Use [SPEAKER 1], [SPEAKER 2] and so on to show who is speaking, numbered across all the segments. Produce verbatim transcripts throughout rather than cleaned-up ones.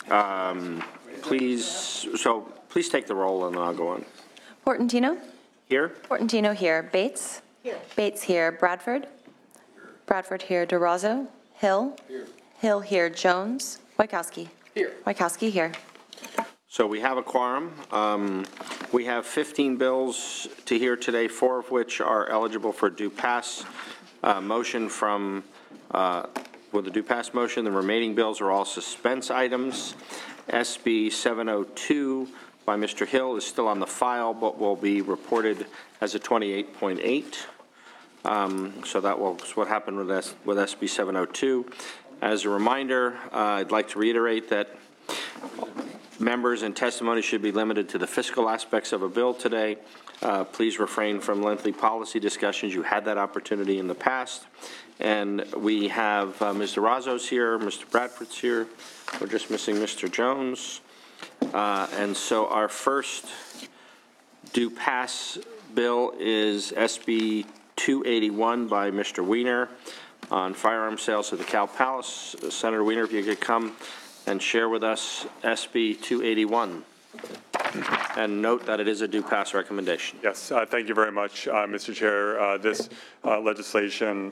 [SPEAKER 1] Um, please, so please take the roll and then I'll go on.
[SPEAKER 2] Portantino?
[SPEAKER 1] Here?
[SPEAKER 2] Portantino here. Bates? Here. Bates here. Bradford? Bradford here. DeRozo? Hill? Here. Hill here. Jones? Wachowski? Here. Wachowski here.
[SPEAKER 1] So we have a quorum. Um, we have fifteen bills to hear today, four of which are eligible for due pass uh, motion from, uh, with the due pass motion. The remaining bills are all suspense items. S B seven oh two by Mister Hill is still on the file, but will be reported as a twenty-eight point eight. Um, so that was what happened with, S, with S B seven oh two. As a reminder, uh, I'd like to reiterate that members and testimony should be limited to the fiscal aspects of a bill today. Uh, please refrain from lengthy policy discussions. You had that opportunity in the past. And we have uh, Miz DeRozo's here, Mister Bradford's here. We're just missing Mister Jones. Uh, and so our first due pass bill is S B two eighty-one by Mister Wiener on firearm sales at the Cal Palace. Uh, Senator Wiener, if you could come and share with us S B two eighty-one. And note that it is a due pass recommendation.
[SPEAKER 3] Yes, uh, thank you very much, uh, Mister Chair. Uh, this uh, legislation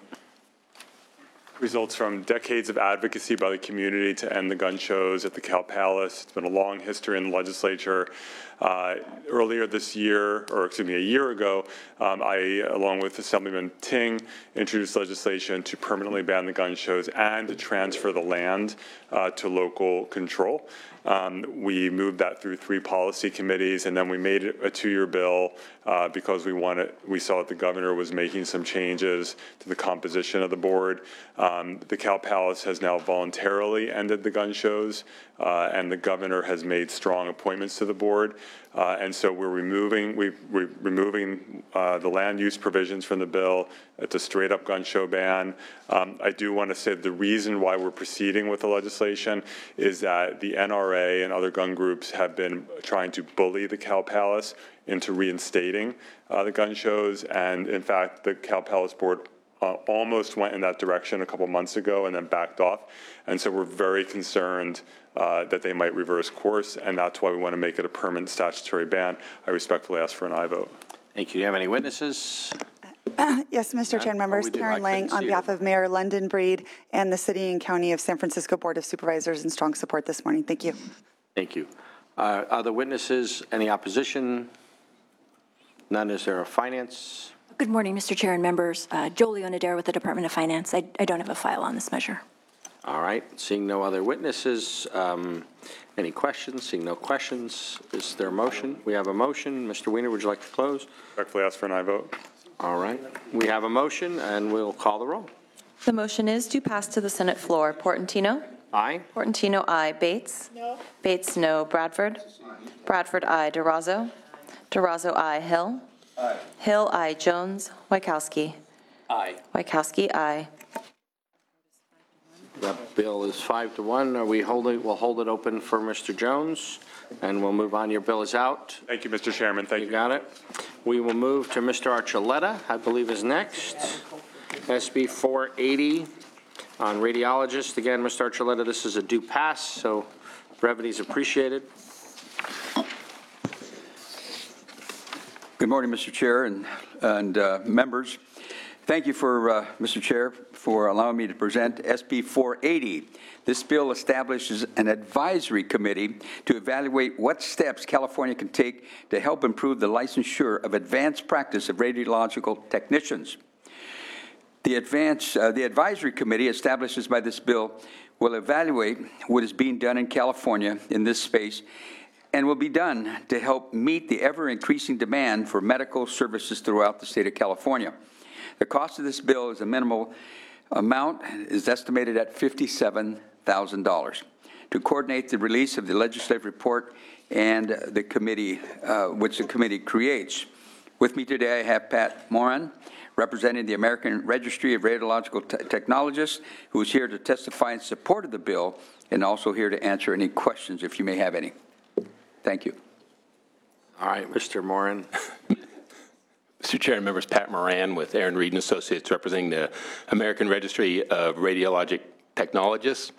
[SPEAKER 3] results from decades of advocacy by the community to end the gun shows at the Cal Palace. It's been a long history in the legislature. Uh, earlier this year, or excuse me, a year ago, um, I, along with Assemblyman Ting, introduced legislation to permanently ban the gun shows and to transfer the land uh, to local control. Um, we moved that through three policy committees, and then we made it a two-year bill uh, because we wanted, we saw that the governor was making some changes to the composition of the board. Um, the Cal Palace has now voluntarily ended the gun shows, uh, and the governor has made strong appointments to the board. Uh, and so we're removing, we, we're removing uh, the land use provisions from the bill. It's a straight up gun show ban. Um, I do want to say the reason why we're proceeding with the legislation is that the N R A and other gun groups have been trying to bully the Cal Palace into reinstating uh, the gun shows. And in fact, the Cal Palace board Uh, almost went in that direction a couple months ago and then backed off. And so we're very concerned uh, that they might reverse course, and that's why we want to make it a permanent statutory ban. I respectfully ask for an aye vote.
[SPEAKER 1] Thank you. Do you have any witnesses?
[SPEAKER 4] Uh, yes, Mister Chair and members,
[SPEAKER 1] oh,
[SPEAKER 4] Karen Lang on behalf of Mayor London Breed and the City and County of San Francisco Board of Supervisors in strong support this morning. Thank you.
[SPEAKER 1] Thank you. Uh, other witnesses? Any opposition? None. Is there a finance?
[SPEAKER 5] Good morning, Mister Chair and members. Uh, Jolie Onodera with the Department of Finance. I, I don't have a file on this measure.
[SPEAKER 1] All right. Seeing no other witnesses, um, any questions? Seeing no questions, is there a motion? We have a motion. Mister Wiener, would you like to close?
[SPEAKER 3] Respectfully ask for an aye vote.
[SPEAKER 1] All right. We have a motion, and we'll call the roll.
[SPEAKER 2] The motion is to pass to the Senate floor. Portantino?
[SPEAKER 1] Aye.
[SPEAKER 2] Portantino, aye. Bates? No. Bates, no. Bradford? Bradford, aye. DeRozo? DeRozo, aye. Hill? Aye. Hill, aye. Jones? Wachowski?
[SPEAKER 1] Aye.
[SPEAKER 2] Wachowski, aye.
[SPEAKER 1] That bill is five to one. Are we holding? We'll hold it open for Mister Jones, and we'll move on. Your bill is out.
[SPEAKER 3] Thank you, Mister Chairman. Thank you.
[SPEAKER 1] You got it. We will move to Mister Archuleta, I believe is next. S B four eighty on radiologist. Again, Mister Archuleta, this is a due pass, so brevity is appreciated.
[SPEAKER 6] Good morning, Mister Chair and, and uh, members. Thank you for, uh, Mister Chair, for allowing me to present S B four eighty. This bill establishes an advisory committee to evaluate what steps California can take to help improve the licensure of advanced practice of radiological technicians. The, advance, uh, the advisory committee established by this bill will evaluate what is being done in California in this space and will be done to help meet the ever-increasing demand for medical services throughout the state of California. The cost of this bill is a minimal amount, is estimated at fifty-seven thousand dollars. To coordinate the release of the legislative report and the committee, uh, which the committee creates. With me today, I have Pat Moran, representing the American Registry of Radiological Te Technologists, who is here to testify in support of the bill and also here to answer any questions if you may have any. Thank you.
[SPEAKER 1] All right, Mister Moran.
[SPEAKER 7] Mister Chair and members, Pat Moran with Aaron Reed and Associates, representing the American Registry of Radiologic Technologists.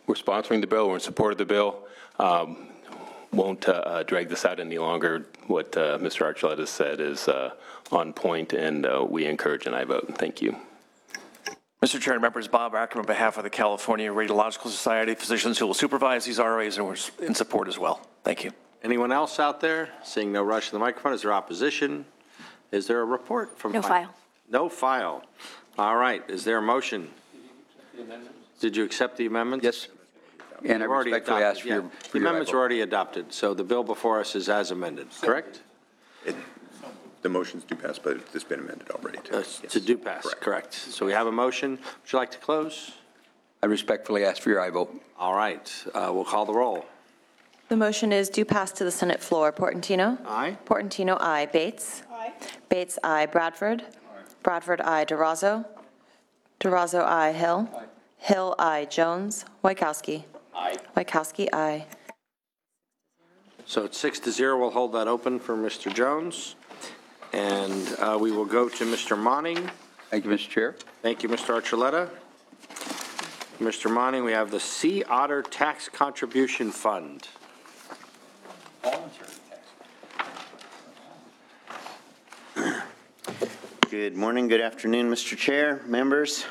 [SPEAKER 7] we're sponsoring the bill, we're in support of the bill. Um, Won't uh, uh, drag this out any longer. What uh, Mister Archuleta said is uh, on point, and uh, we encourage an aye vote. Thank you.
[SPEAKER 8] Mister Chair and members, Bob Ackerman on behalf of the California Radiological Society, physicians who will supervise these R As, and we're in support as well. Thank you.
[SPEAKER 1] Anyone else out there? Seeing no rush to the microphone, is there opposition? Is there a report from?
[SPEAKER 5] No file.
[SPEAKER 1] No file. All right, is there a motion? Did you accept the amendments?
[SPEAKER 6] Yes. And I
[SPEAKER 1] You've already
[SPEAKER 6] respectfully
[SPEAKER 1] adopted,
[SPEAKER 6] ask for
[SPEAKER 1] yeah.
[SPEAKER 6] your.
[SPEAKER 1] The
[SPEAKER 6] for your
[SPEAKER 1] amendments
[SPEAKER 6] aye
[SPEAKER 1] are
[SPEAKER 6] vote.
[SPEAKER 1] already adopted, so the bill before us is as amended, correct?
[SPEAKER 9] It- The motions do pass, but it's been amended already. too.
[SPEAKER 1] Uh,
[SPEAKER 9] Yes.
[SPEAKER 1] To do pass, correct. So we have a motion. Would you like to close?
[SPEAKER 6] I respectfully ask for your aye vote.
[SPEAKER 1] All right, uh, we'll call the roll.
[SPEAKER 2] The motion is due pass to the Senate floor. Portantino?
[SPEAKER 1] Aye.
[SPEAKER 2] Portantino, aye. Bates? Aye. Bates, aye. Bradford? Bradford, aye. DeRozzo? DeRozzo, aye. Hill? Hill, aye. Jones? Wojciechowski? Aye. Wojciechowski, aye.
[SPEAKER 1] So it's six to zero. We'll hold that open for Mister Jones. And uh, we will go to Mister Monning.
[SPEAKER 6] Thank you, Mister Chair.
[SPEAKER 1] Thank you, Mister Archuleta. Mister Monning, we have the Sea Otter Tax Contribution Fund.
[SPEAKER 10] Good morning, good afternoon, Mister Chair, members.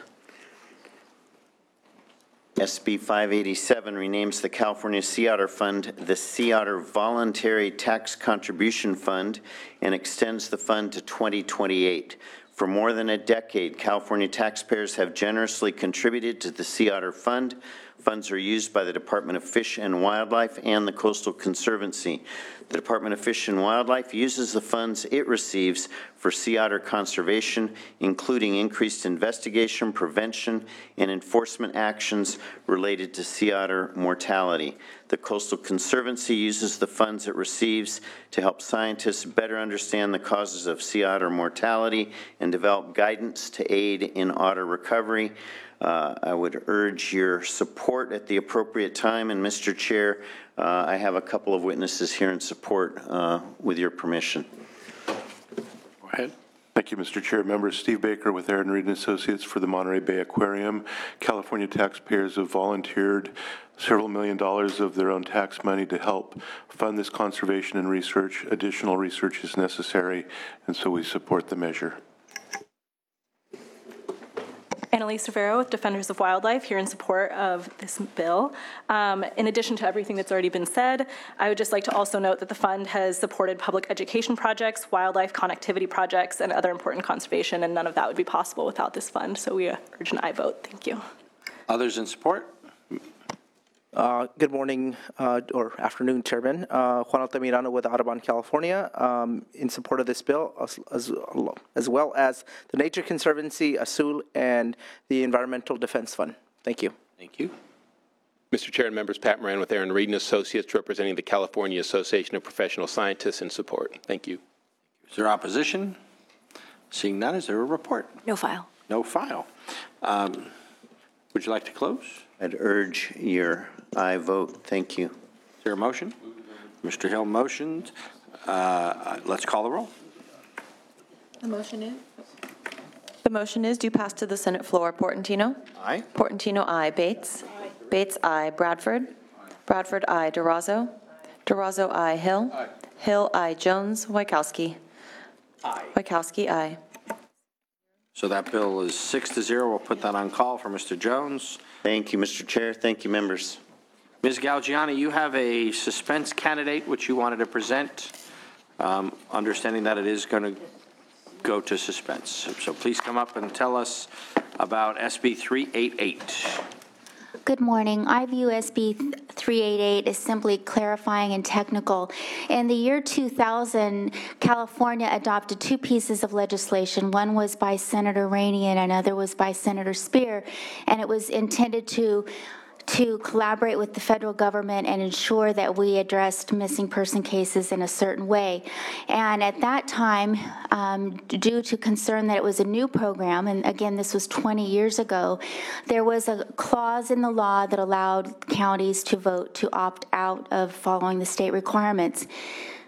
[SPEAKER 10] S B five eighty-seven renames the California Sea Otter Fund the Sea Otter Voluntary Tax Contribution Fund and extends the fund to twenty twenty-eight. For more than a decade, California taxpayers have generously contributed to the Sea Otter Fund. Funds are used by the Department of Fish and Wildlife and the Coastal Conservancy. The Department of Fish and Wildlife uses the funds it receives for sea otter conservation, including increased investigation, prevention, and enforcement actions related to sea otter mortality. The Coastal Conservancy uses the funds it receives to help scientists better understand the causes of sea otter mortality and develop guidance to aid in otter recovery. Uh, I would urge your support at the appropriate time, and Mister Chair, uh, I have a couple of witnesses here in support uh, with your permission.
[SPEAKER 1] Go ahead.
[SPEAKER 11] Thank you, Mister Chair. Members, Steve Baker with Aaron Reed and Associates for the Monterey Bay Aquarium. California taxpayers have volunteered several million dollars of their own tax money to help fund this conservation and research. Additional research is necessary, and so we support the measure.
[SPEAKER 12] Annalise Rivero with Defenders of Wildlife, here in support of this bill. Um, in addition to everything that's already been said, I would just like to also note that the fund has supported public education projects, wildlife connectivity projects, and other important conservation, and none of that would be possible without this fund. So we urge an aye vote. Thank you.
[SPEAKER 1] Others in support?
[SPEAKER 13] Uh, good morning uh, or afternoon, Chairman. Uh, Juan Altamirano with Audubon, California, um, in support of this bill, as, as, as well as the Nature Conservancy, ASUL, and the Environmental Defense Fund. Thank you.
[SPEAKER 1] Thank you.
[SPEAKER 7] Mister Chair and members, Pat Moran with Aaron Reed and Associates, representing the California Association of Professional Scientists, in support. Thank you.
[SPEAKER 1] Is there opposition? Seeing none, is there a report?
[SPEAKER 5] No file.
[SPEAKER 1] No file. Um, would you like to close?
[SPEAKER 10] I'd urge your aye vote. Thank you.
[SPEAKER 1] Is there a motion? Mister Hill motioned. Uh, let's call the roll.
[SPEAKER 2] The motion is? The motion is due pass to the Senate floor. Portantino?
[SPEAKER 1] Aye.
[SPEAKER 2] Portantino, aye. Bates? Aye. Bates, aye. Bradford? Bradford, aye. DeRozzo? DeRozzo, aye. Hill? Aye. Hill, aye. Jones? Wojciechowski? Aye. Wojciechowski, aye.
[SPEAKER 1] So that bill is six to zero. We'll put that on call for Mister Jones.
[SPEAKER 10] Thank you, Mister Chair. Thank you, members.
[SPEAKER 1] Miz Galgiani, you have a suspense candidate which you wanted to present, um, understanding that it is going to go to suspense. So please come up and tell us about S B three eighty-eight.
[SPEAKER 14] Good morning. I view S B three eighty-eight as simply clarifying and technical. In the year two thousand, California adopted two pieces of legislation. One was by Senator Rainey and another was by Senator Speer, and it was intended to to collaborate with the federal government and ensure that we addressed missing person cases in a certain way. And at that time, um, due to concern that it was a new program, and again, this was twenty years ago, there was a clause in the law that allowed counties to vote to opt out of following the state requirements.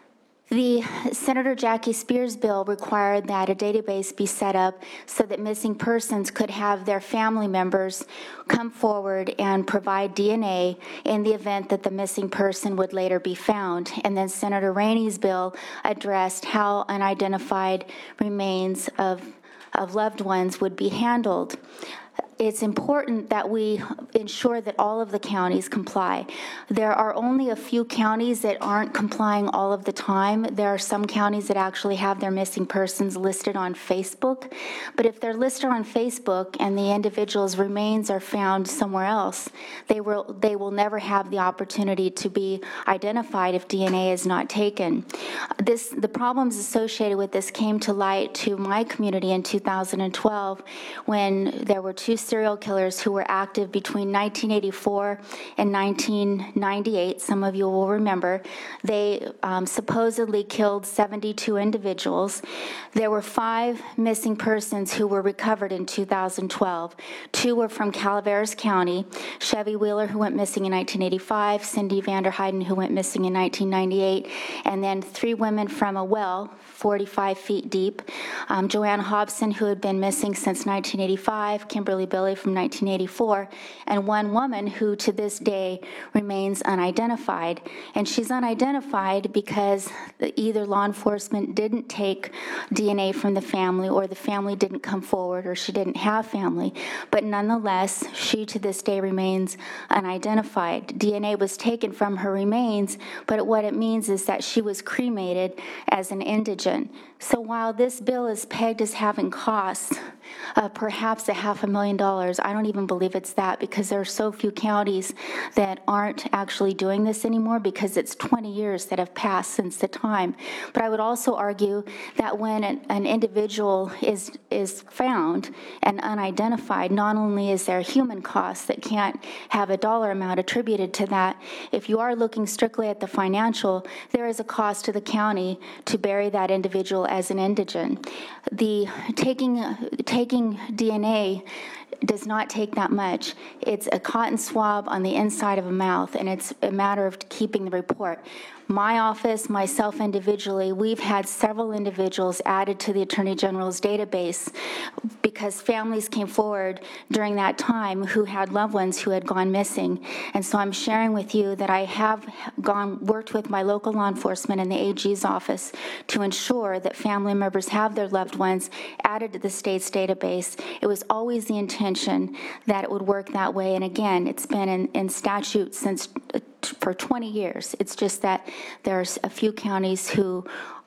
[SPEAKER 14] The Senator Jackie Spears bill required that a database be set up so that missing persons could have their family members come forward and provide D N A in the event that the missing person would later be found. And then Senator Rainey's bill addressed how unidentified remains of, of loved ones would be handled. It's important that we ensure that all of the counties comply. There are only a few counties that aren't complying all of the time. There are some counties that actually have their missing persons listed on Facebook. But if they're listed on Facebook and the individual's remains are found somewhere else, they will, they will never have the opportunity to be identified if D N A is not taken. This, the problems associated with this came to light to my community in two thousand twelve when there were two serial killers who were active between nineteen eighty-four and nineteen ninety-eight. Some of you will remember. They um, supposedly killed seventy-two individuals. There were five missing persons who were recovered in two thousand twelve. Two were from Calaveras County, Chevy Wheeler, who went missing in nineteen eighty-five, Cindy Vanderheiden, who went missing in nineteen ninety-eight, and then three women from a well, forty-five feet deep. Um, Joanne Hobson, who had been missing since nineteen eighty-five, Kimberly Billy from nineteen eighty-four, and one woman who to this day remains unidentified. And she's unidentified because either law enforcement didn't take D N A from the family, or the family didn't come forward, or she didn't have family. But nonetheless, she to this day remains unidentified. D N A was taken from her remains, but what it means is that she was cremated as an indigent. So while this bill is pegged as having costs, uh, perhaps a half a million dollars, I don't even believe it's that, because there are so few counties that aren't actually doing this anymore, because it's twenty years that have passed since the time. But I would also argue that when an, an individual is, is found and unidentified, not only is there a human cost that can't have a dollar amount attributed to that, if you are looking strictly at the financial, there is a cost to the county to bury that individual as an indigent. The taking, taking D N A does not take that much. It's a cotton swab on the inside of a mouth, and it's a matter of keeping the report. My office, myself individually, we've had several individuals added to the Attorney General's database because families came forward during that time who had loved ones who had gone missing. And so I'm sharing with you that I have gone, worked with my local law enforcement and the A G's office to ensure that family members have their loved ones added to the state's database. It was always the intention that it would work that way. And again, it's been in, in statute since for twenty years. It's just that there's a few counties who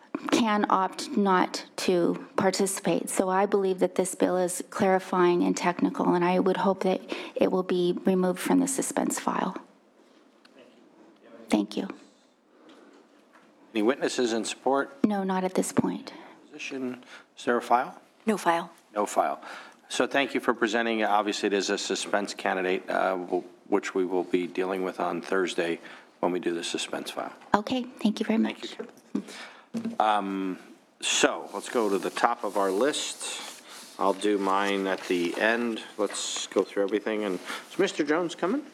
[SPEAKER 14] can opt not to participate. So I believe that this bill is clarifying and technical, and I would hope that it will be removed from the suspense file. Thank you.
[SPEAKER 1] Any witnesses in support?
[SPEAKER 14] No, not at this point.
[SPEAKER 1] Position. Is there a file?
[SPEAKER 5] No file.
[SPEAKER 1] No file. So thank you for presenting. Obviously, it is a suspense candidate, uh, which we will be dealing with on Thursday when we do the suspense file.
[SPEAKER 14] Okay, thank you very much.
[SPEAKER 1] Thank you. Um, so let's go to the top of our list. I'll do mine at the end. Let's go through everything. And is Mister Jones coming?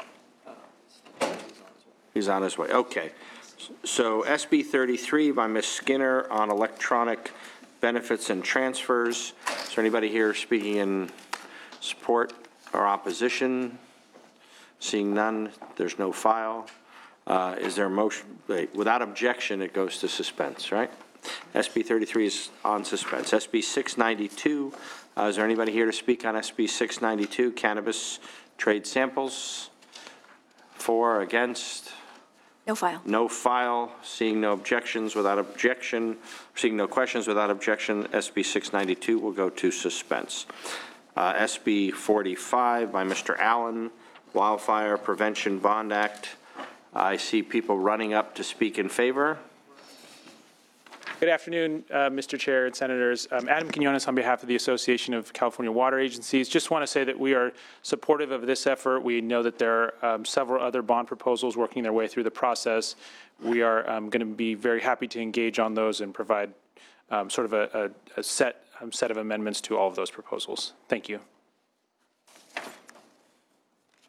[SPEAKER 1] He's on his way. Okay. So S B thirty-three by Miz Skinner on electronic benefits and transfers. Is there anybody here speaking in support or opposition? Seeing none, there's no file. Uh, is there a motion? Wait, without objection, it goes to suspense, right? S B thirty-three is on suspense. S B six ninety-two, uh, is there anybody here to speak on S B six ninety-two, cannabis trade samples? For, against?
[SPEAKER 5] No file.
[SPEAKER 1] No file. Seeing no objections, without objection, seeing no questions, without objection, S B six ninety-two will go to suspense. Uh, S B forty-five by Mister Allen, Wildfire Prevention Bond Act. I see people running up to speak in favor.
[SPEAKER 15] Good afternoon, uh, Mister Chair and Senators. Um, Adam Quinones on behalf of the Association of California Water Agencies. Just want to say that we are supportive of this effort. We know that there are um, several other bond proposals working their way through the process. We are um, going to be very happy to engage on those and provide um, sort of a, a, a set, um, set of amendments to all of those proposals. Thank you.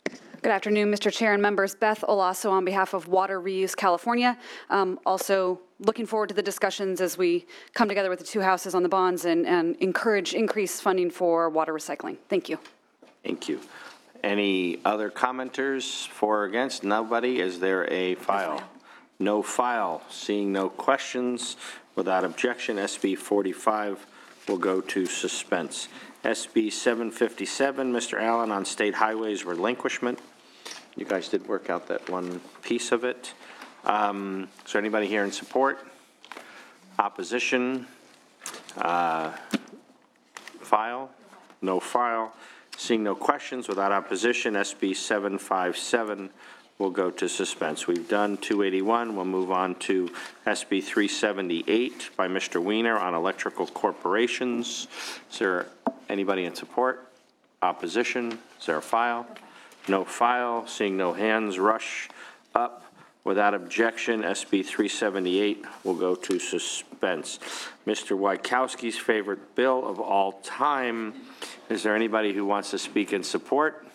[SPEAKER 16] Good afternoon, Mister Chair and members. Beth Olaso on behalf of Water Reuse California. Um, also looking forward to the discussions as we come together with the two houses on the bonds and, and encourage increased funding for water recycling. Thank you.
[SPEAKER 1] Thank you. Any other commenters for or against? Nobody. Is there a file? No file. Seeing no questions, without objection, S B forty-five will go to suspense. S B seven fifty-seven, Mister Allen, on state highways relinquishment. You guys did work out that one piece of it. Um, is there anybody here in support? Opposition? Uh, file? No file. Seeing no questions, without opposition, S B seven fifty-seven will go to suspense. We've done two eighty-one. We'll move on to S B three seventy-eight by Mister Wiener on electrical corporations. Is there anybody in support? Opposition? Is there a file? No file. Seeing no hands, rush up. Without objection, S B three seventy-eight will go to suspense. Mister Wojciechowski's favorite bill of all time. Is there anybody who wants to speak in support?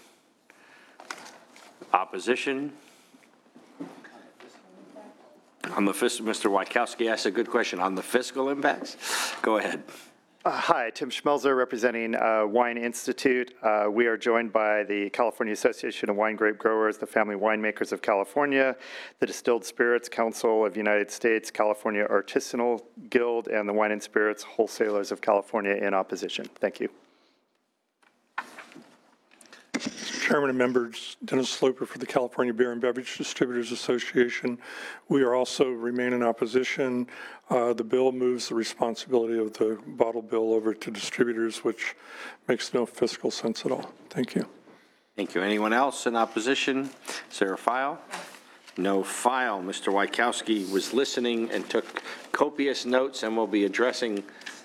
[SPEAKER 1] Opposition? On the fiscal, Mister Wojciechowski asked a good question on the fiscal impacts. Go ahead.
[SPEAKER 17] Uh, hi, Tim Schmelzer representing uh, Wine Institute. Uh, we are joined by the California Association of Wine Grape Growers, the Family Winemakers of California, the Distilled Spirits Council of the United States, California Artisanal Guild, and the Wine and Spirits Wholesalers of California in opposition. Thank you.
[SPEAKER 18] Mister Chairman and members, Dennis Sloper for the California Beer and Beverage Distributors Association. We are also remain in opposition. Uh, the bill moves the responsibility of the bottle bill over to distributors, which makes no fiscal sense at all. Thank you.
[SPEAKER 1] Thank you. Anyone else in opposition? Is there a file? No file. Mister Wojciechowski was listening and took copious notes and will be addressing.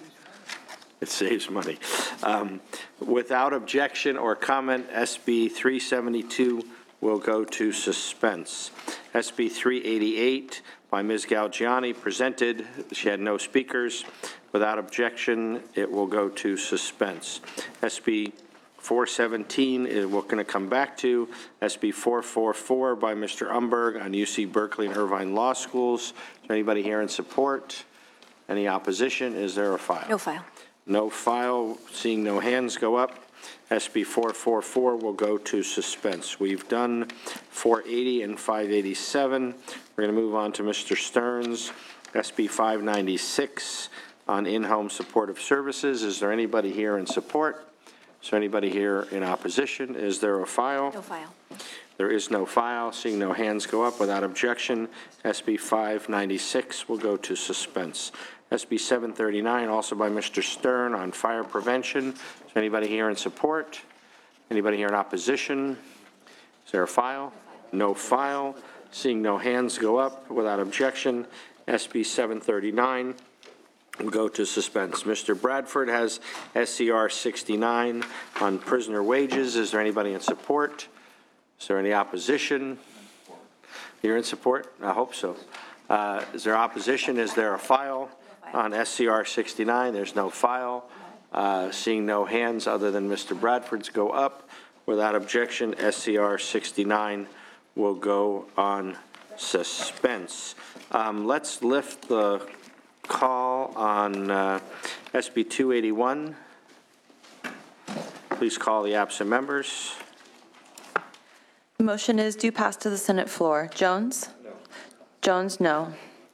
[SPEAKER 1] It saves money. Um, without objection or comment, S B three seventy-two will go to suspense. S B three eighty-eight by Miz Galgiani presented. She had no speakers. Without objection, it will go to suspense. S B four seventeen is we're going to come back to. S B four forty-four by Mister Umberg on U C Berkeley and Irvine Law Schools. Is there anybody here in support? Any opposition? Is there a file?
[SPEAKER 5] No file.
[SPEAKER 1] No file. Seeing no hands go up, S B four forty-four will go to suspense. We've done four eighty and five eighty-seven. We're going to move on to Mister Stearns, S B five ninety-six on in-home supportive services. Is there anybody here in support? Is there anybody here in opposition? Is there a file?
[SPEAKER 5] No file.
[SPEAKER 1] There is no file. Seeing no hands go up, without objection, S B five ninety-six will go to suspense. S B seven thirty-nine, also by Mister Stern, on fire prevention. Is there anybody here in support? Anybody here in opposition? Is there a file? No file. Seeing no hands go up, without objection, S B seven thirty-nine will go to suspense. Mister Bradford has S C R sixty-nine on prisoner wages. Is there anybody in support? Is there any opposition? You're in support? I hope so. Uh, is there opposition? Is there a file? On S C R sixty-nine, there's no file. Uh, seeing no hands other than Mister Bradford's go up. Without objection, S C R sixty-nine will go on suspense. Um, let's lift the call on uh, S B two eighty-one. Please call the absent members.
[SPEAKER 2] The motion is due pass to the Senate floor. Jones? No. Jones, no.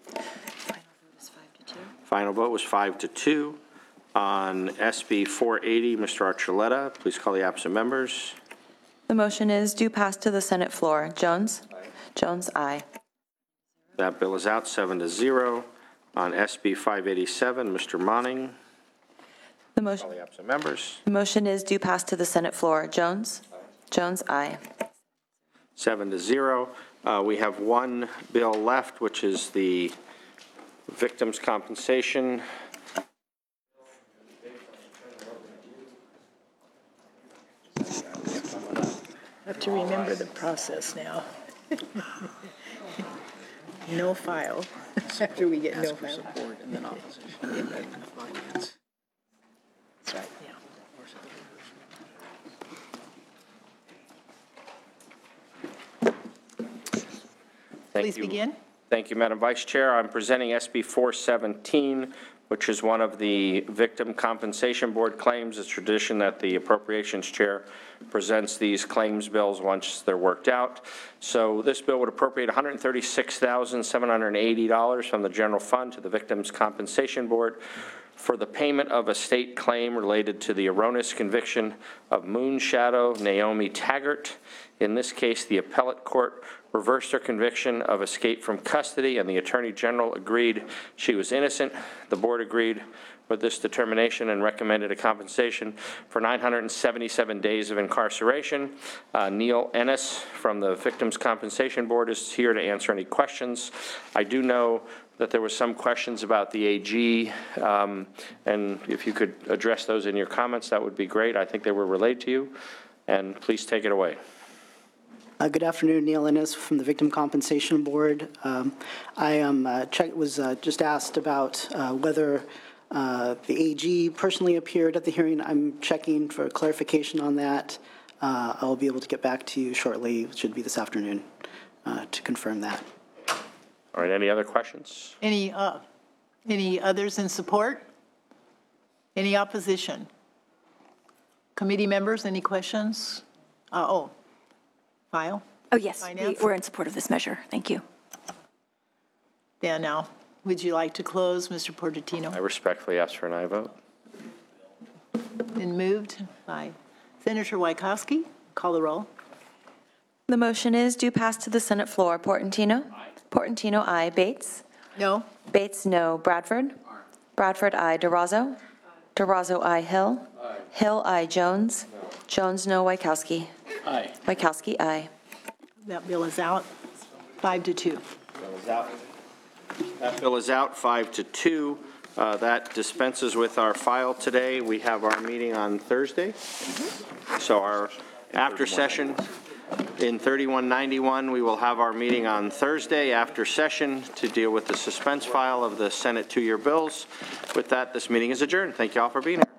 [SPEAKER 1] Final vote was five to two. On S B four eighty, Mister Archuleta, please call the absent members.
[SPEAKER 2] The motion is due pass to the Senate floor. Jones? Aye. Jones, aye.
[SPEAKER 1] That bill is out, seven to zero. On S B five eighty-seven, Mister Monning.
[SPEAKER 2] The motion,
[SPEAKER 1] call the absent members.
[SPEAKER 2] The motion is due pass to the Senate floor. Jones? Aye. Jones, aye.
[SPEAKER 1] Seven to zero. Uh, we have one bill left, which is the victims' compensation.
[SPEAKER 19] Have to remember the process now. No file. After we get no file.
[SPEAKER 1] Support and then opposition. And then finance.
[SPEAKER 19] That's right, yeah.
[SPEAKER 1] Thank
[SPEAKER 19] Please
[SPEAKER 1] you.
[SPEAKER 19] begin.
[SPEAKER 1] Thank you, Madam Vice Chair. I'm presenting S B four seventeen, which is one of the Victim Compensation Board claims. It's tradition that the Appropriations Chair presents these claims bills once they're worked out. So this bill would appropriate one hundred thirty-six thousand seven hundred eighty dollars from the general fund to the Victims Compensation Board for the payment of a state claim related to the erroneous conviction of Moonshadow Naomi Taggart. In this case, the appellate court reversed her conviction of escape from custody, and the Attorney General agreed she was innocent. The board agreed with this determination and recommended a compensation for nine hundred seventy-seven days of incarceration. Uh, Neil Ennis from the Victims Compensation Board is here to answer any questions. I do know that there was some questions about the A G, um, and if you could address those in your comments, that would be great. I think they were relayed to you, and please take it away.
[SPEAKER 20] Uh, good afternoon, Neil Ennis from the Victim Compensation Board. Um, I am uh, check, was uh, just asked about uh, whether uh, the A G personally appeared at the hearing. I'm checking for clarification on that. Uh, I'll be able to get back to you shortly, it should be this afternoon, uh, to confirm that.
[SPEAKER 1] All right, any other questions?
[SPEAKER 19] Any, uh, any others in support? Any opposition? Committee members, any questions? Uh, oh, file?
[SPEAKER 5] Oh, yes, we-
[SPEAKER 19] Finance?
[SPEAKER 5] we're in support of this measure. Thank you.
[SPEAKER 19] Yeah, now, would you like to close, Mister
[SPEAKER 1] I
[SPEAKER 19] Portantino?
[SPEAKER 1] respectfully ask for an aye vote.
[SPEAKER 19] Been moved by Senator Wieckowski. Call the roll.
[SPEAKER 2] The motion is due pass to the Senate floor. Portantino? Portantino, aye. Bates?
[SPEAKER 19] No.
[SPEAKER 2] Bates, no. Bradford? Bradford, aye. DeRozzo? DeRozzo, aye. Hill? Hill, aye. Jones? Jones, no. Wieckowski?
[SPEAKER 1] Aye.
[SPEAKER 2] Wieckowski, aye.
[SPEAKER 19] That bill is out, five to two.
[SPEAKER 1] Bill is out. That bill is out, five to two. Uh, That dispenses with our file today. We have our meeting on Thursday. So our after session in thirty-one ninety-one, we will have our meeting on Thursday after session to deal with the suspense file of the Senate two-year bills. With that, this meeting is adjourned. Thank you all for being here.